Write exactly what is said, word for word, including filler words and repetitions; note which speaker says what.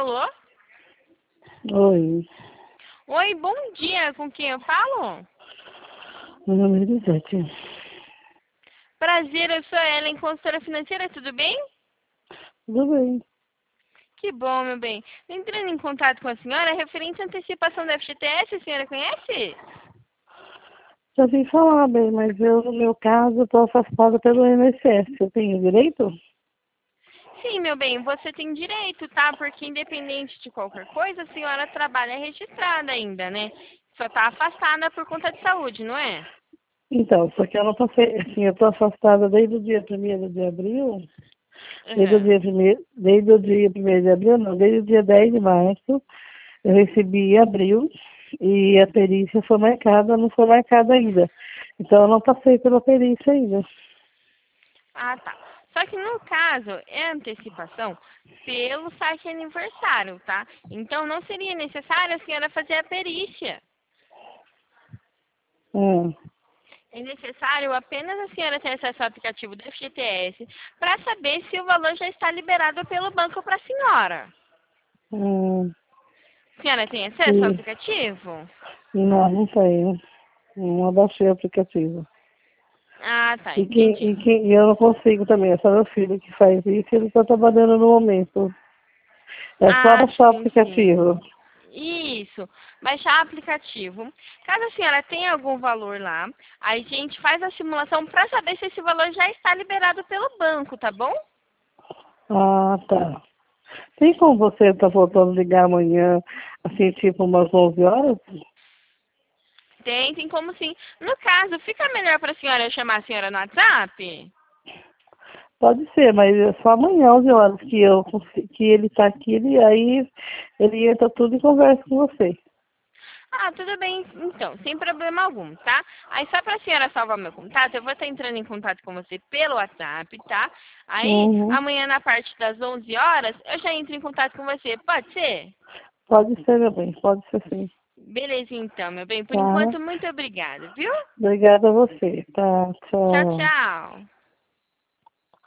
Speaker 1: Alô?
Speaker 2: Oi,
Speaker 1: Oi, bom dia. Com quem eu falo?
Speaker 2: meu nome é Elisete.
Speaker 1: Prazer, eu sou a Ellen, consultora financeira, tudo bem?
Speaker 2: Tudo bem?
Speaker 1: Que bom, meu bem. Entrando em contato com a senhora, referente à antecipação da F G T S, a senhora conhece?
Speaker 2: Já vim falar bem, mas eu, no meu caso, estou afastada pelo I N S S. Eu tenho direito?
Speaker 1: Sim, meu bem, você tem direito, tá? Porque independente de qualquer coisa, a senhora trabalha registrada ainda, né? Só tá afastada por conta de saúde, não é?
Speaker 2: Então, porque eu não passei, assim, eu estou afastada desde o dia primeiro de abril, desde o
Speaker 1: Uhum.
Speaker 2: dia primeiro, desde o dia primeiro de abril, não, desde o dia dez de março, eu recebi em abril, e a perícia foi marcada, não foi marcada ainda. Então, eu não passei pela perícia ainda.
Speaker 1: Ah, tá. Só que no caso, é antecipação pelo saque aniversário, tá? Então não seria necessário a senhora fazer a perícia.
Speaker 2: Hum,
Speaker 1: É necessário apenas a senhora ter acesso ao aplicativo do F G T S para saber se o valor já está liberado pelo banco para a senhora.
Speaker 2: hum,
Speaker 1: A senhora tem acesso ao
Speaker 2: e,
Speaker 1: aplicativo?
Speaker 2: não, não tenho. Não abaixei o aplicativo.
Speaker 1: Ah, tá,
Speaker 2: E, quem,
Speaker 1: entendi.
Speaker 2: e, quem, e eu não consigo também, é só meu filho que faz isso e ele está trabalhando no momento. É só
Speaker 1: Ah,
Speaker 2: baixar o
Speaker 1: sim, sim.
Speaker 2: aplicativo.
Speaker 1: Isso, baixar o aplicativo. Caso a senhora tenha algum valor lá, a gente faz a simulação para saber se esse valor já está liberado pelo banco, tá bom?
Speaker 2: Ah, tá. Tem como você estar voltando a ligar amanhã, assim, tipo umas onze horas?
Speaker 1: Tem, tem como sim. No caso, fica melhor para a senhora eu chamar a senhora no WhatsApp?
Speaker 2: Pode ser, mas é só amanhã, onze horas, que, eu, consi- que ele está aqui, ele, aí ele entra tudo e conversa com você.
Speaker 1: Ah, tudo bem, então, sem problema algum, tá? Aí só para a senhora salvar meu contato, eu vou estar entrando em contato com você pelo WhatsApp, tá? Aí,
Speaker 2: Uhum.
Speaker 1: amanhã na parte das onze horas, eu já entro em contato com você, pode ser?
Speaker 2: Pode ser, meu bem, pode ser sim.
Speaker 1: Beleza, então, meu bem. Por
Speaker 2: Tá?
Speaker 1: enquanto, muito obrigada, viu?
Speaker 2: Obrigada a você. Tá,
Speaker 1: Tchau,
Speaker 2: tchau.
Speaker 1: tchau.